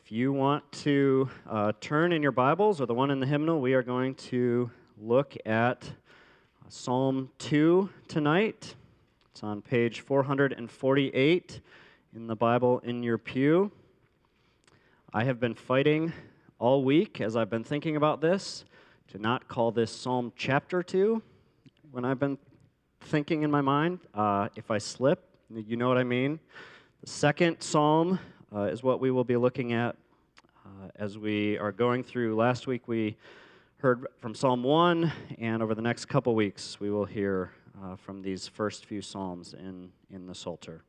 If you want to turn in your Bibles or the one in the hymnal, we are going to look at Psalm 2 tonight. It's on page 448 in the Bible in your pew. I have been fighting all week as I've been thinking about this to not call this Psalm chapter 2 when I've been thinking in my mind. If I slip, you know what I mean. The second Psalm is what we will be looking at as we are going through. Last week we heard from Psalm 1, and over the next couple weeks we will hear from these first few Psalms in the Psalter.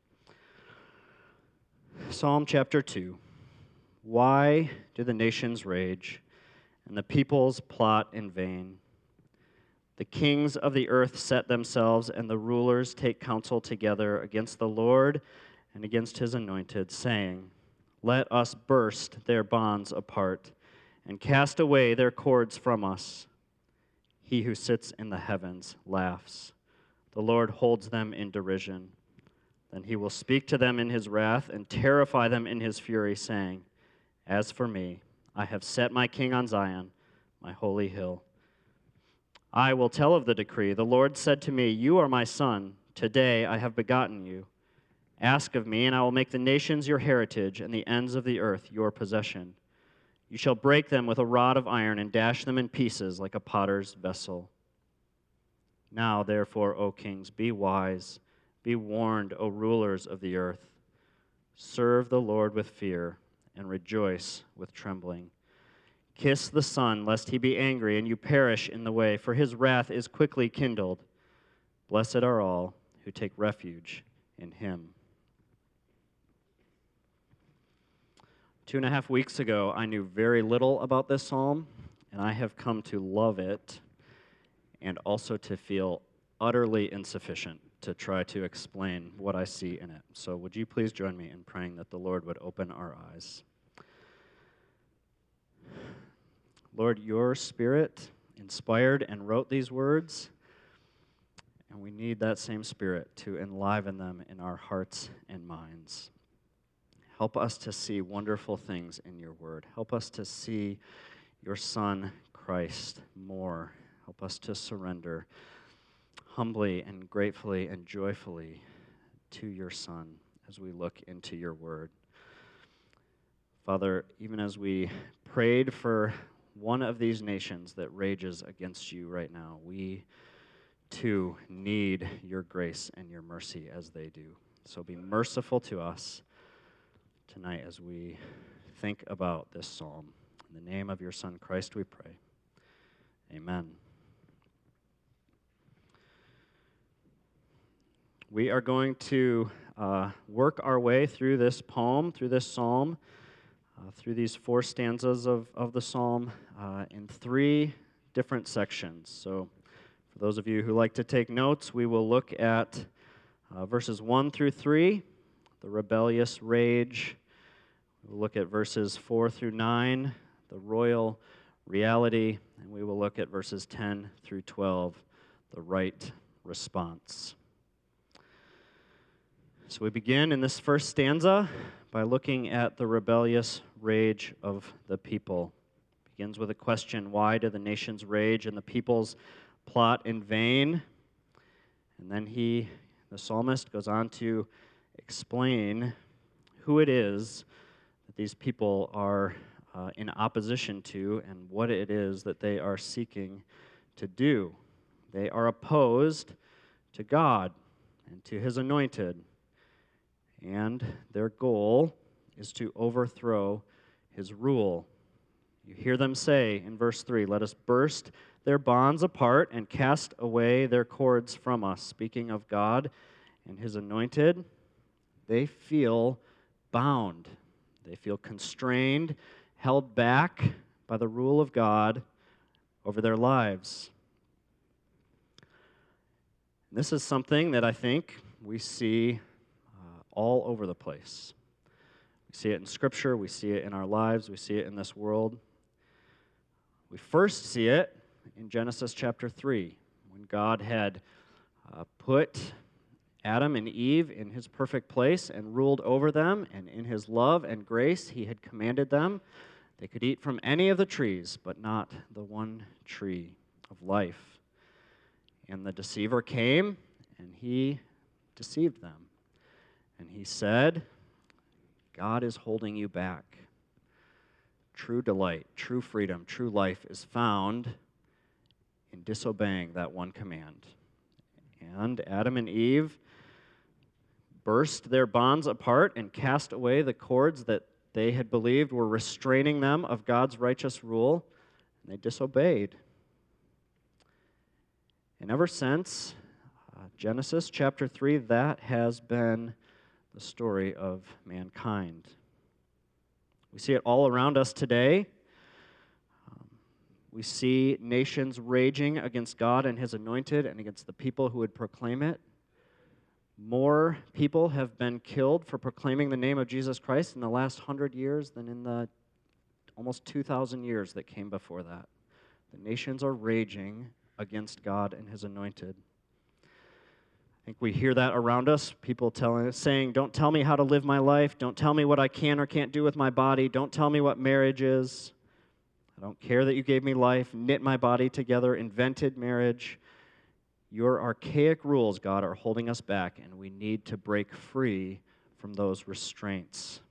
Psalm chapter 2. Why do the nations rage, and the peoples plot in vain? The kings of the earth set themselves, and the rulers take counsel together against the Lord and against his anointed, saying, "Let us burst their bonds apart and cast away their cords from us." He who sits in the heavens laughs. The Lord holds them in derision. Then he will speak to them in his wrath and terrify them in his fury, saying, "As for me, I have set my king on Zion, my holy hill. I will tell of the decree. The Lord said to me, 'You are my son. Today I have begotten you. Ask of me, and I will make the nations your heritage and the ends of the earth your possession. You shall break them with a rod of iron and dash them in pieces like a potter's vessel.' Now, therefore, O kings, be wise. Be warned, O rulers of the earth. Serve the Lord with fear and rejoice with trembling. Kiss the Son, lest he be angry and you perish in the way, for his wrath is quickly kindled. Blessed are all who take refuge in him." 2.5 weeks ago, I knew very little about this psalm, and I have come to love it and also to feel utterly insufficient to try to explain what I see in it. So would you please join me in praying that the Lord would open our eyes? Lord, your Spirit inspired and wrote these words, and we need that same Spirit to enliven them in our hearts and minds. Help us to see wonderful things in your word. Help us to see your Son, Christ, more. Help us to surrender humbly and gratefully and joyfully to your Son as we look into your word. Father, even as we prayed for one of these nations that rages against you right now, we too need your grace and your mercy as they do. So be merciful to us tonight as we think about this psalm. In the name of your Son, Christ, we pray. Amen. We are going to work our way through this poem, through this psalm, through these 4 stanzas of the psalm in 3 different sections. So for those of you who like to take notes, we will look at verses 1 through 3, the rebellious rage. We'll look at verses 4 through 9, the royal reality, and we will look at verses 10 through 12, the right response. So we begin in this first stanza by looking at the rebellious rage of the people. It begins with a question: why do the nations rage and the peoples plot in vain? And then the psalmist, goes on to explain who it is that these people are in opposition to and what it is that they are seeking to do. They are opposed to God and to his anointed, and their goal is to overthrow his rule. You hear them say in verse 3, "Let us burst their bonds apart and cast away their cords from us." Speaking of God and his anointed, they feel bound. They feel constrained, held back by the rule of God over their lives. This is something that I think we see all over the place. We see it in Scripture, we see it in our lives, we see it in this world. We first see it in Genesis chapter 3, when God had put Adam and Eve in his perfect place and ruled over them, and in his love and grace he had commanded them. They could eat from any of the trees, but not the one tree of life. And the deceiver came, and he deceived them. And he said, God is holding you back. True delight, true freedom, true life is found in disobeying that one command. And Adam and Eve burst their bonds apart and cast away the cords that they had believed were restraining them of God's righteous rule, and they disobeyed. And ever since Genesis chapter 3, that has been the story of mankind. We see it all around us today. We see nations raging against God and his anointed and against the people who would proclaim it. More people have been killed for proclaiming the name of Jesus Christ in the last 100 years than in the almost 2,000 years that came before that. The nations are raging against God and his anointed. I think we hear that around us, people saying, don't tell me how to live my life, don't tell me what I can or can't do with my body, don't tell me what marriage is. I don't care that you gave me life, knit my body together, invented marriage. Your archaic rules, God, are holding us back, and we need to break free from those restraints.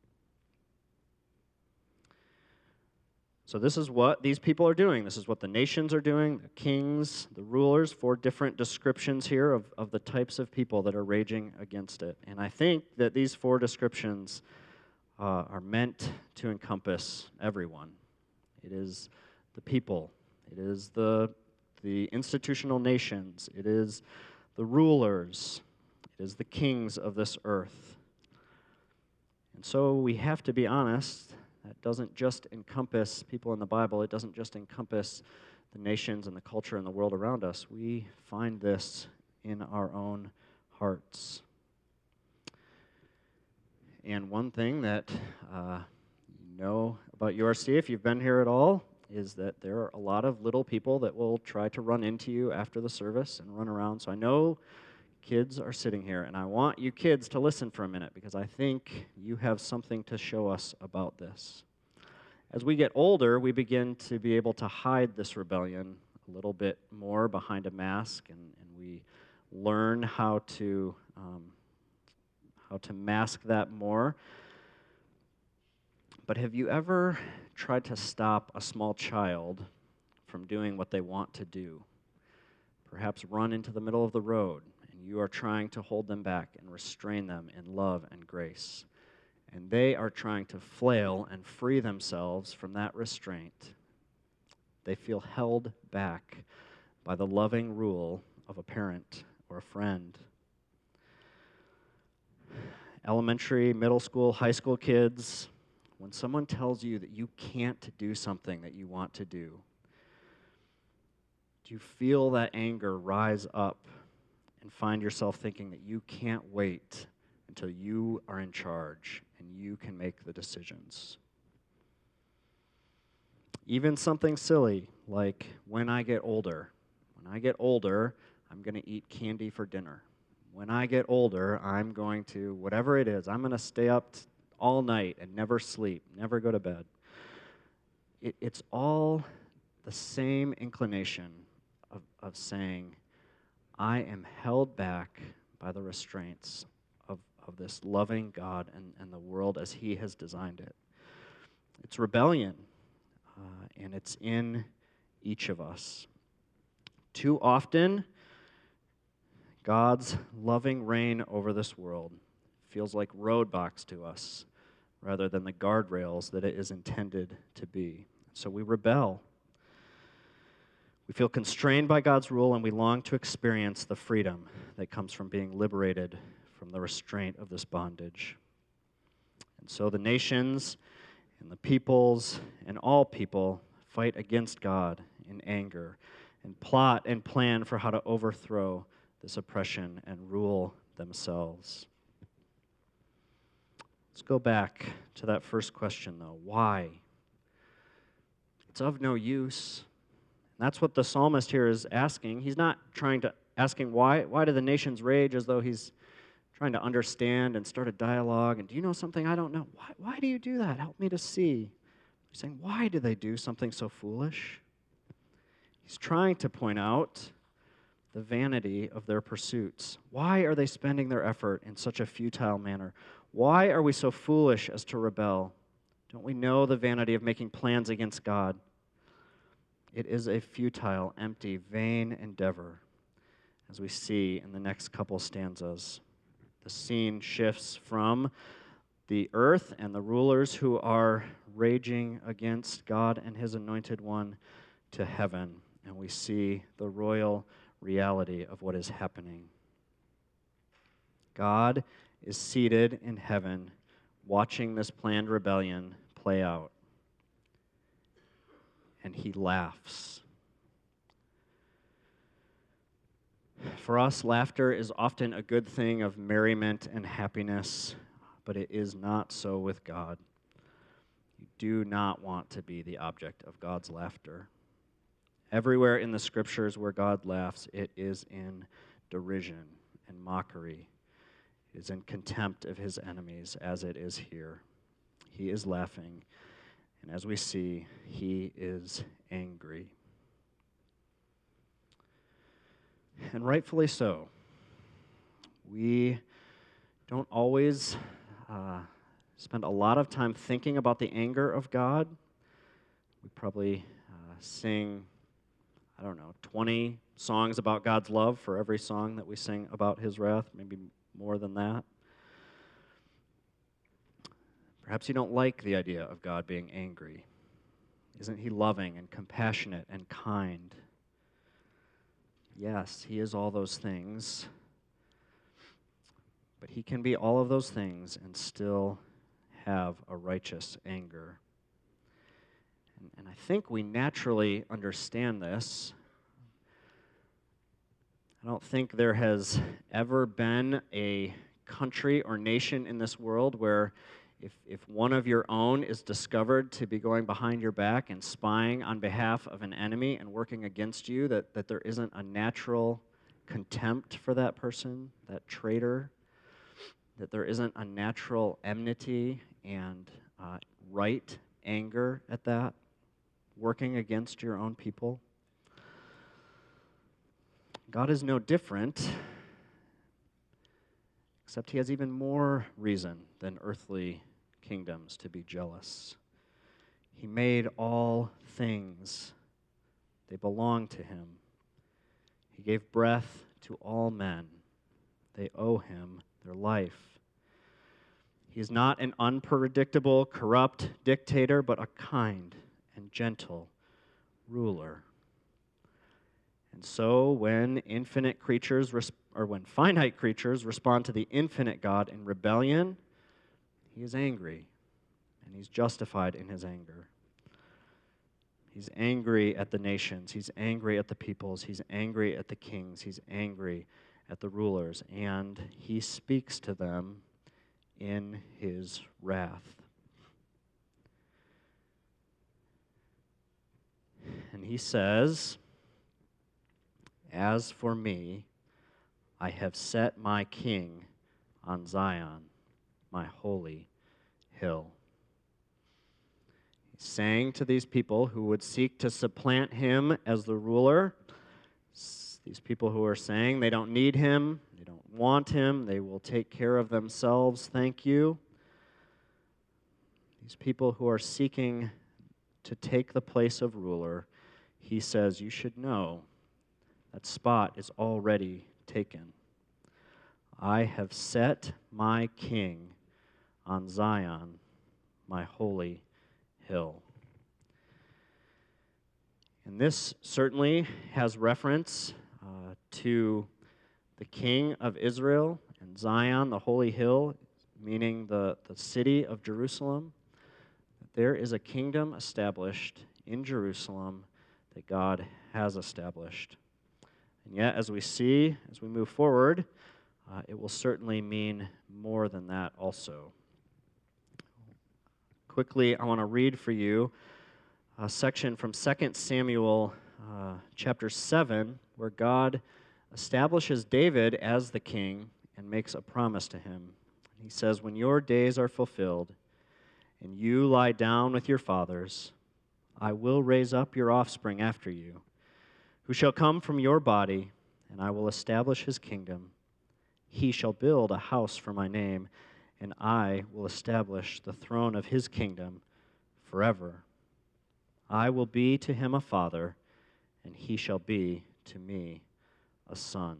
So this is what these people are doing. This is what the nations are doing, the kings, the rulers, 4 different descriptions here of the types of people that are raging against it. And I think that these 4 descriptions are meant to encompass everyone. It is the people. It is the institutional nations. It is the rulers. It is the kings of this earth. And so we have to be honest. That doesn't just encompass people in the Bible. It doesn't just encompass the nations and the culture and the world around us. We find this in our own hearts. And one thing that you know about URC, if you've been here at all, is that there are a lot of little people that will try to run into you after the service and run around. So I know kids are sitting here, and I want you kids to listen for a minute because I think you have something to show us about this. As we get older, we begin to be able to hide this rebellion a little bit more behind a mask, and we learn how to mask that more. But have you ever tried to stop a small child from doing what they want to do? Perhaps run into the middle of the road, and you are trying to hold them back and restrain them in love and grace. And they are trying to flail and free themselves from that restraint. They feel held back by the loving rule of a parent or a friend. Elementary, middle school, high school kids, when someone tells you that you can't do something that you want to do you feel that anger rise up and find yourself thinking that you can't wait until you are in charge and you can make the decisions? Even something silly like, when I get older, I'm going to eat candy for dinner. When I get older, I'm going to, whatever it is, I'm going to stay up all night and never sleep, never go to bed. It's all the same inclination of saying, I am held back by the restraints of this loving God and the world as He has designed it. It's rebellion, and it's in each of us. Too often, God's loving reign over this world feels like roadblocks to us rather than the guardrails that it is intended to be. So we rebel. We feel constrained by God's rule, and we long to experience the freedom that comes from being liberated from the restraint of this bondage. And so the nations and the peoples and all people fight against God in anger and plot and plan for how to overthrow this oppression and rule themselves. Let's go back to that first question, though. Why? It's of no use. And that's what the psalmist here is asking. He's not asking why do the nations rage as though he's trying to understand and start a dialogue. And do you know something I don't know? Why do you do that? Help me to see. He's saying, why do they do something so foolish? He's trying to point out the vanity of their pursuits. Why are they spending their effort in such a futile manner? Why are we so foolish as to rebel? Don't we know the vanity of making plans against God? It is a futile, empty, vain endeavor, as we see in the next couple stanzas. The scene shifts from the earth and the rulers who are raging against God and his anointed one to heaven, and we see the royal reality of what is happening. God is seated in heaven, watching this planned rebellion play out, and he laughs. For us, laughter is often a good thing of merriment and happiness, but it is not so with God. You do not want to be the object of God's laughter. Everywhere in the Scriptures where God laughs, it is in derision and mockery. It is in contempt of his enemies, as it is here. He is laughing, and as we see, he is angry. And rightfully so. We don't always spend a lot of time thinking about the anger of God. We probably sing, 20 songs about God's love for every song that we sing about his wrath, maybe more than that. Perhaps you don't like the idea of God being angry. Isn't he loving and compassionate and kind? Yes, he is all those things. But he can be all of those things and still have a righteous anger. And I think we naturally understand this. I don't think there has ever been a country or nation in this world where if one of your own is discovered to be going behind your back and spying on behalf of an enemy and working against you, that there isn't a natural contempt for that person, that traitor, that there isn't a natural enmity and right anger at that, working against your own people. God is no different, except he has even more reason than earthly kingdoms to be jealous. He made all things. They belong to him. He gave breath to all men. They owe him their life. He is not an unpredictable, corrupt dictator, but a kind and gentle ruler. And so when when finite creatures respond to the infinite God in rebellion, he is angry, and he's justified in his anger. He's angry at the nations, he's angry at the peoples, he's angry at the kings, he's angry at the rulers, and he speaks to them in his wrath. And he says, "As for me, I have set my king on Zion, my holy hill." He's saying to these people who would seek to supplant him as the ruler, these people who are saying they don't need him, they don't want him, they will take care of themselves, thank you. These people who are seeking to take the place of ruler, he says, you should know that spot is already taken. I have set my king on Zion, my holy hill. And this certainly has reference to the king of Israel and Zion, the holy hill, meaning the city of Jerusalem. There is a kingdom established in Jerusalem that God has established. And yet, as we see, as we move forward, it will certainly mean more than that also. Quickly, I want to read for you a section from 2 Samuel chapter 7, where God establishes David as the king and makes a promise to him. He says, when your days are fulfilled and you lie down with your fathers, I will raise up your offspring after you, who shall come from your body, and I will establish his kingdom. He shall build a house for my name, and I will establish the throne of his kingdom forever. I will be to him a father, and he shall be to me a son.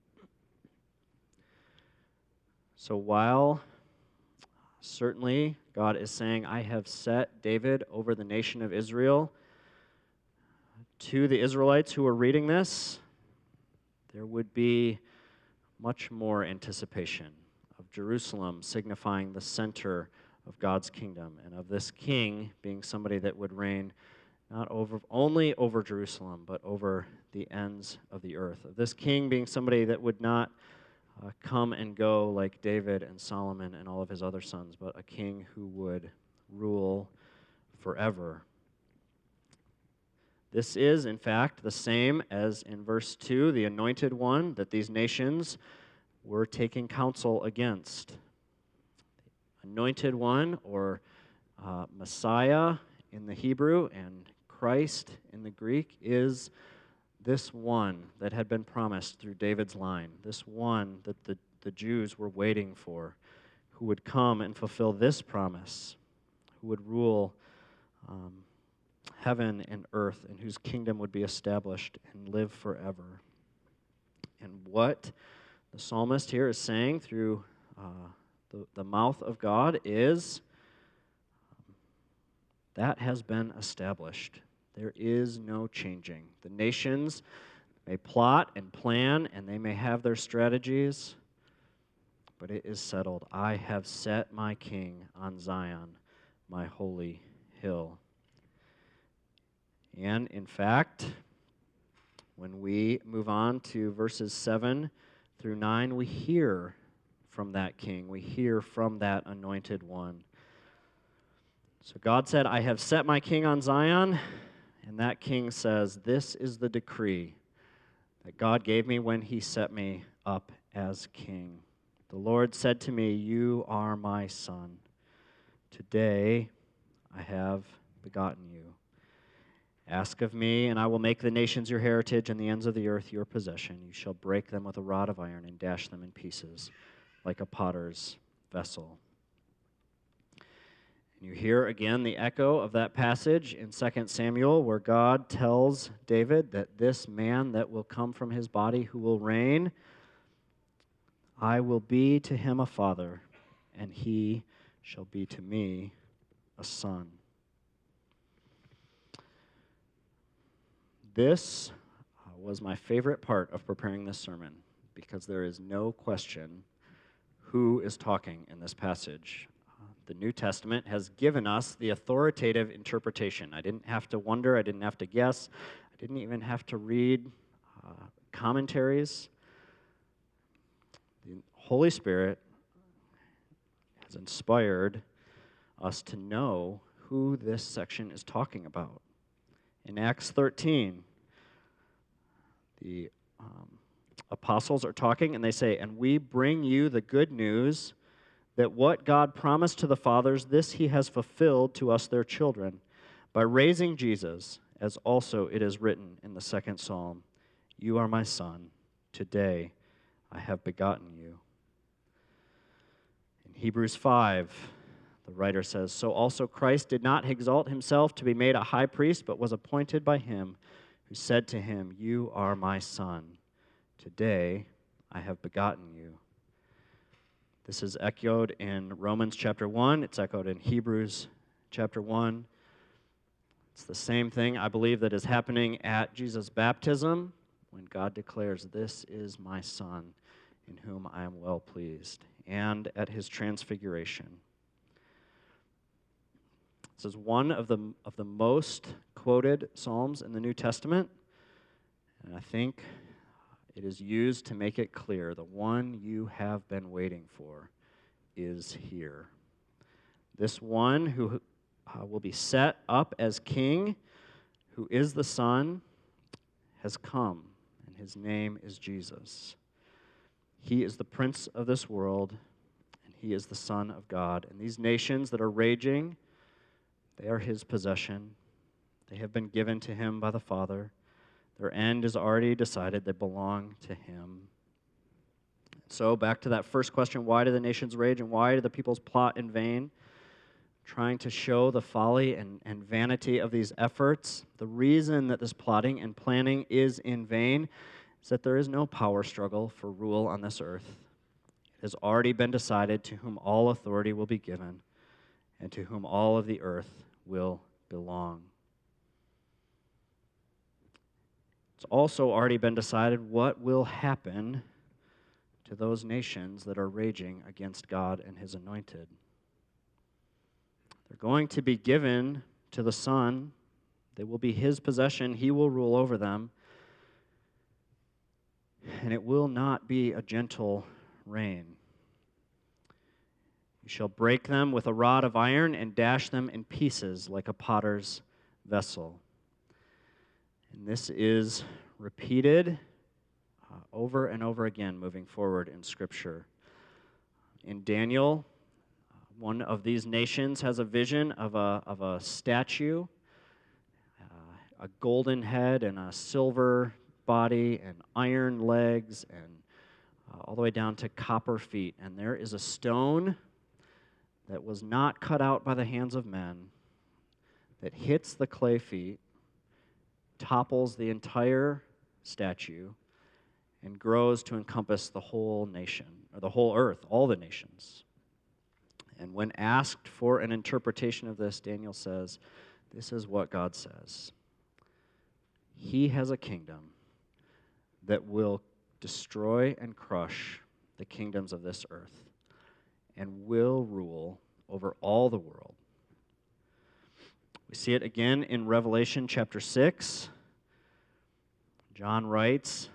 So while certainly God is saying, I have set David over the nation of Israel, to the Israelites who are reading this, there would be much more anticipation of Jerusalem signifying the center of God's kingdom, and of this king being somebody that would reign not only over Jerusalem, but over the ends of the earth. Of this king being somebody that would not come and go like David and Solomon and all of his other sons, but a king who would rule forever. This is, in fact, the same as in verse 2, the anointed one that these nations were taking counsel against. Anointed one, or Messiah in the Hebrew and Christ in the Greek, is this one that had been promised through David's line, this one that the Jews were waiting for, who would come and fulfill this promise, who would rule heaven and earth, and whose kingdom would be established and live forever. And what the psalmist here is saying through the mouth of God is that has been established. There is no changing. The nations may plot and plan, and they may have their strategies, but it is settled. I have set my king on Zion, my holy hill. And in fact, when we move on to verses 7 through 9, we hear from that king. We hear from that anointed one. So God said, I have set my king on Zion. And that king says, this is the decree that God gave me when he set me up as king. The Lord said to me, you are my son. Today I have begotten you. Ask of me, and I will make the nations your heritage and the ends of the earth your possession. You shall break them with a rod of iron and dash them in pieces like a potter's vessel. And you hear again the echo of that passage in 2 Samuel where God tells David that this man that will come from his body who will reign, I will be to him a father, and he shall be to me a son. This was my favorite part of preparing this sermon because there is no question who is talking in this passage. The New Testament has given us the authoritative interpretation. I didn't have to wonder. I didn't have to guess. I didn't even have to read commentaries. The Holy Spirit has inspired us to know who this section is talking about. In Acts 13, the apostles are talking, and they say, and we bring you the good news that what God promised to the fathers, this he has fulfilled to us their children, by raising Jesus, as also it is written in the second psalm, you are my son, today I have begotten you. In Hebrews 5, the writer says, so also Christ did not exalt himself to be made a high priest, but was appointed by him who said to him, you are my son, today I have begotten you. This is echoed in Romans chapter 1. It's echoed in Hebrews chapter 1. It's the same thing, I believe, that is happening at Jesus' baptism when God declares, this is my son in whom I am well pleased, and at his transfiguration. This is one of the most quoted psalms in the New Testament, and I think it is used to make it clear the one you have been waiting for is here. This one who will be set up as king, who is the Son, has come, and his name is Jesus. He is the prince of this world, and he is the Son of God. And these nations that are raging, they are his possession. They have been given to him by the Father. Their end is already decided. They belong to him. So back to that first question, why do the nations rage and why do the peoples plot in vain? Trying to show the folly and vanity of these efforts. The reason that this plotting and planning is in vain is that there is no power struggle for rule on this earth. It has already been decided to whom all authority will be given and to whom all of the earth will belong. It's also already been decided what will happen to those nations that are raging against God and his anointed. They're going to be given to the Son. They will be his possession. He will rule over them. And it will not be a gentle reign. You shall break them with a rod of iron and dash them in pieces like a potter's vessel. And this is repeated over and over again moving forward in Scripture. In Daniel, one of these nations has a vision of a statue, a golden head and a silver body and iron legs and all the way down to copper feet. And there is a stone that was not cut out by the hands of men that hits the clay feet, topples the entire statue, and grows to encompass the whole nation, or the whole earth, all the nations. And when asked for an interpretation of this, Daniel says, this is what God says. He has a kingdom that will destroy and crush the kingdoms of this earth and will rule over all the world. We see it again in Revelation chapter 6. John writes,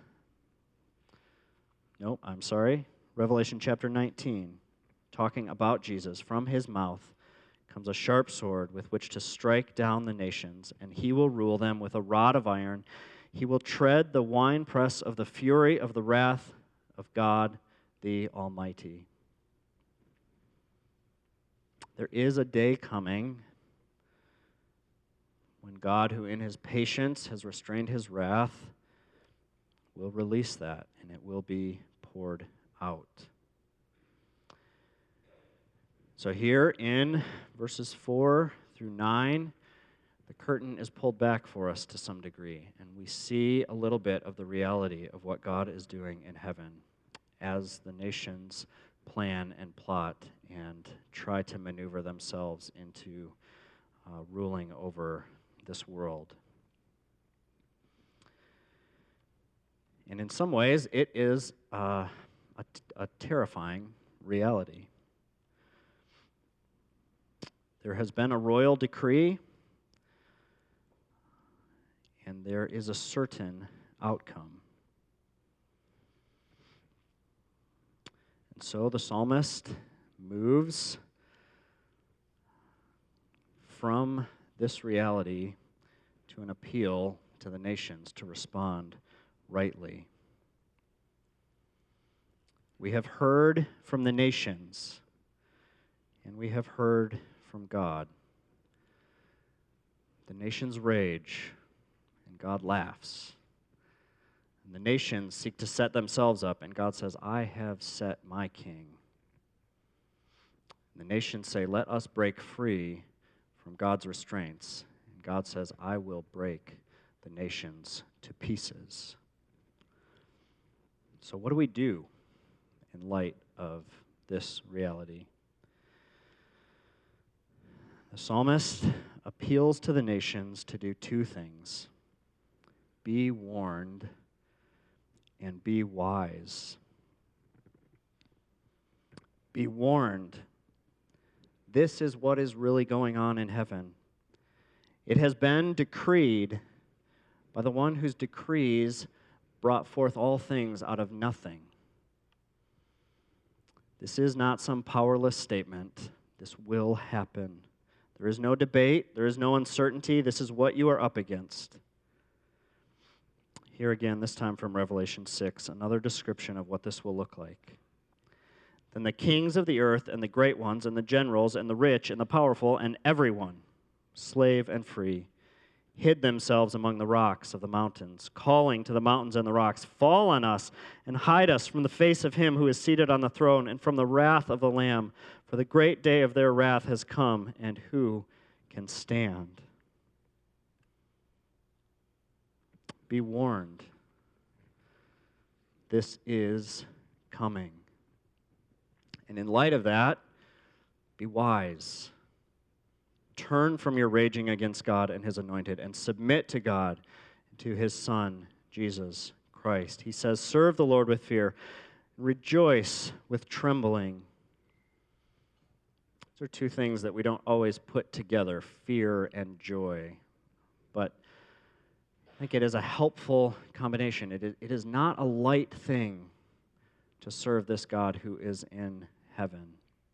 Revelation chapter 19, talking about Jesus. From his mouth comes a sharp sword with which to strike down the nations, and he will rule them with a rod of iron. He will tread the winepress of the fury of the wrath of God the Almighty. There is a day coming when God, who in his patience has restrained his wrath, will release that, and it will be poured out. So here in verses 4 through 9, the curtain is pulled back for us to some degree, and we see a little bit of the reality of what God is doing in heaven as the nations plan and plot and try to maneuver themselves into ruling over this world. And in some ways, it is a terrifying reality. There has been a royal decree, and there is a certain outcome. And so the psalmist moves from this reality to an appeal to the nations to respond rightly. We have heard from the nations, and we have heard from God. The nations rage, and God laughs. And the nations seek to set themselves up, and God says, I have set my king. And the nations say, let us break free from God's restraints. And God says, I will break the nations to pieces. So what do we do in light of this reality? The psalmist appeals to the nations to do two things: be warned and be wise. Be warned. This is what is really going on in heaven. It has been decreed by the one whose decrees brought forth all things out of nothing. This is not some powerless statement. This will happen. There is no debate. There is no uncertainty. This is what you are up against. Here again, this time from Revelation 6, another description of what this will look like. Then the kings of the earth and the great ones and the generals and the rich and the powerful and everyone, slave and free, hid themselves among the rocks of the mountains, calling to the mountains and the rocks, "Fall on us and hide us from the face of him who is seated on the throne and from the wrath of the Lamb, for the great day of their wrath has come, and who can stand?" Be warned. This is coming. And in light of that, be wise. Turn from your raging against God and his anointed and submit to God and to his Son, Jesus Christ. He says, serve the Lord with fear, rejoice with trembling. These are two things that we don't always put together, fear and joy. But I think it is a helpful combination. It is not a light thing to serve this God who is in heaven.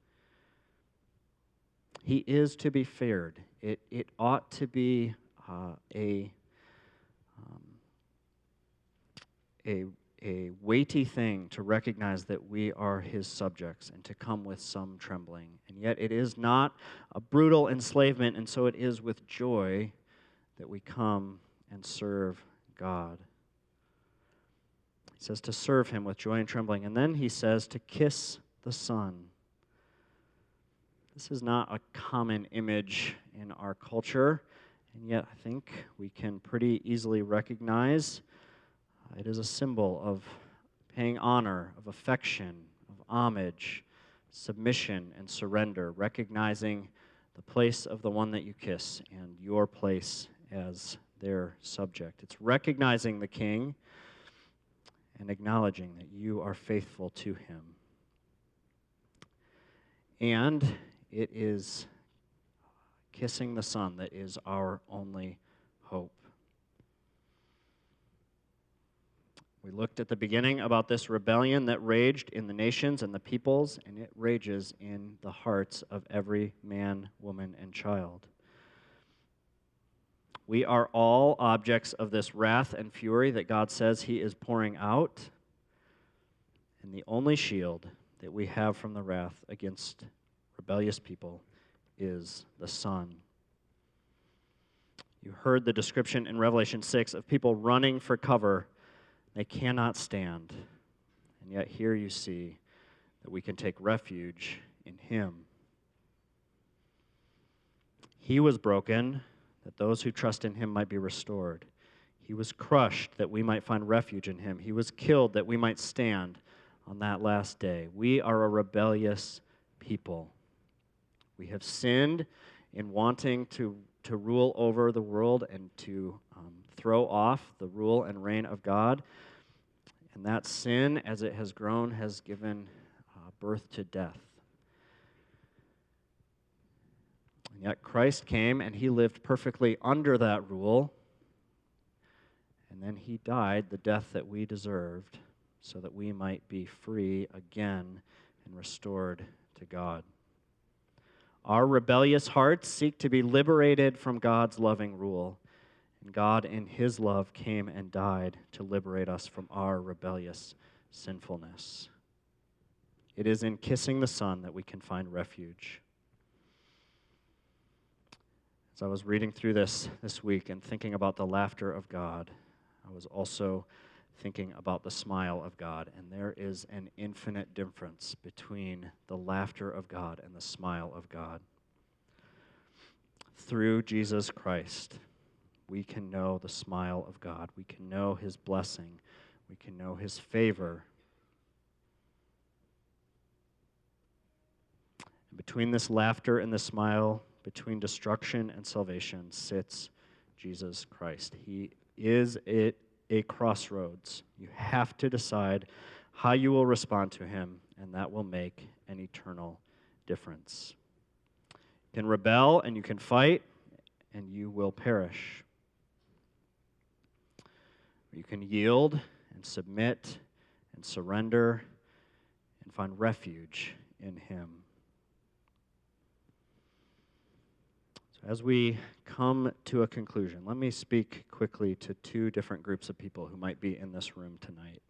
He is to be feared. It ought to be a weighty thing to recognize that we are his subjects and to come with some trembling. And yet it is not a brutal enslavement, and so it is with joy that we come and serve God. He says to serve him with joy and trembling. And then he says to kiss the Son. This is not a common image in our culture, and yet I think we can pretty easily recognize it is a symbol of paying honor, of affection, of homage, submission, and surrender, recognizing the place of the one that you kiss and your place as their subject. It's recognizing the King and acknowledging that you are faithful to him. And it is kissing the Son that is our only hope. We looked at the beginning about this rebellion that raged in the nations and the peoples, and it rages in the hearts of every man, woman, and child. We are all objects of this wrath and fury that God says he is pouring out, and the only shield that we have from the wrath against rebellious people is the Son. You heard the description in Revelation 6 of people running for cover. They cannot stand. And yet here you see that we can take refuge in him. He was broken, that those who trust in him might be restored. He was crushed, that we might find refuge in him. He was killed, that we might stand on that last day. We are a rebellious people. We have sinned in wanting to rule over the world and to throw off the rule and reign of God. And that sin, as it has grown, has given birth to death. And yet Christ came and he lived perfectly under that rule. And then he died the death that we deserved so that we might be free again and restored to God. Our rebellious hearts seek to be liberated from God's loving rule. And God, in his love, came and died to liberate us from our rebellious sinfulness. It is in kissing the Son that we can find refuge. As I was reading through this week and thinking about the laughter of God, I was also thinking about the smile of God. And there is an infinite difference between the laughter of God and the smile of God. Through Jesus Christ, we can know the smile of God. We can know his blessing. We can know his favor. And between this laughter and the smile, between destruction and salvation, sits Jesus Christ. He is a crossroads. You have to decide how you will respond to him, and that will make an eternal difference. You can rebel and you can fight, and you will perish. You can yield and submit and surrender and find refuge in him. As we come to a conclusion, let me speak quickly to two different groups of people who might be in this room tonight.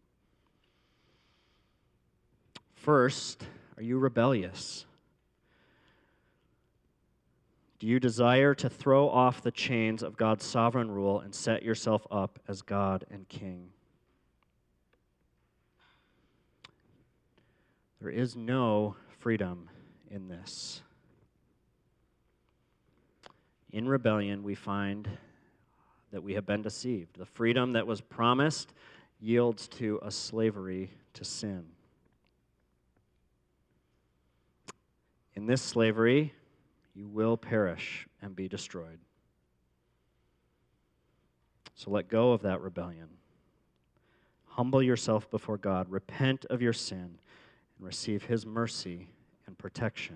First, are you rebellious? Do you desire to throw off the chains of God's sovereign rule and set yourself up as God and King? There is no freedom in this. In rebellion, we find that we have been deceived. The freedom that was promised yields to a slavery to sin. In this slavery, you will perish and be destroyed. So let go of that rebellion. Humble yourself before God, repent of your sin, and receive His mercy and protection.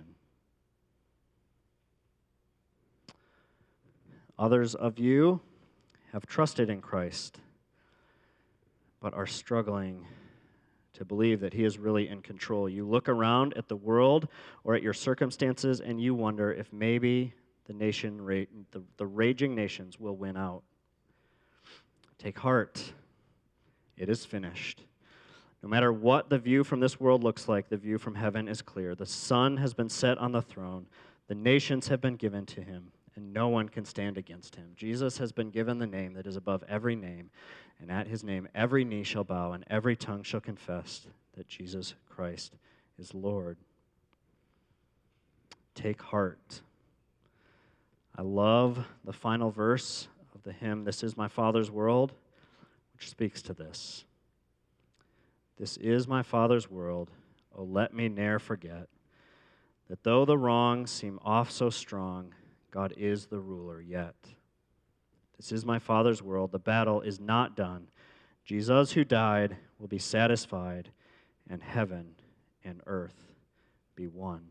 Others of you have trusted in Christ, but are struggling to believe that He is really in control. You look around at the world or at your circumstances, and you wonder if maybe the raging nations will win out. Take heart. It is finished. No matter what the view from this world looks like, the view from heaven is clear. The Son has been set on the throne. The nations have been given to Him, and no one can stand against Him. Jesus has been given the name that is above every name, and at His name every knee shall bow and every tongue shall confess that Jesus Christ is Lord. Take heart. I love the final verse of the hymn, "This is my Father's world," which speaks to this. This is my Father's world, oh let me ne'er forget, that though the wrongs seem oft so strong, God is the ruler yet. This is my Father's world, the battle is not done. Jesus who died will be satisfied, and heaven and earth be one.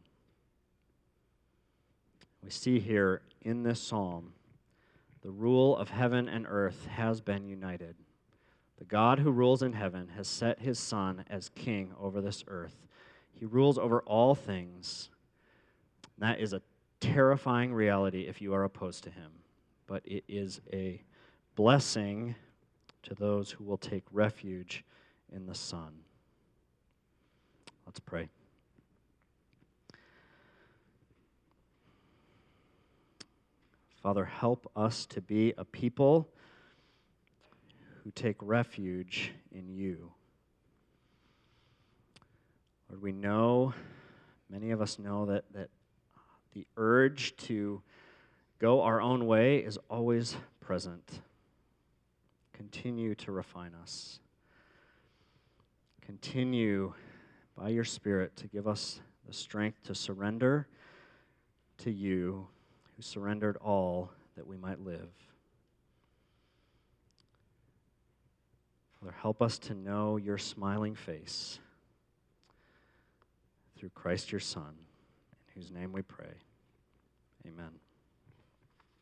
We see here in this psalm, the rule of heaven and earth has been united. The God who rules in heaven has set His Son as king over this earth. He rules over all things. That is a terrifying reality if you are opposed to Him, but it is a blessing to those who will take refuge in the Son. Let's pray. Father, help us to be a people who take refuge in You. Lord, we know, many of us know that the urge to go our own way is always present. Continue to refine us. Continue by Your Spirit to give us the strength to surrender to You, who surrendered all that we might live. Father, help us to know Your smiling face through Christ Your Son, in whose name we pray. Amen.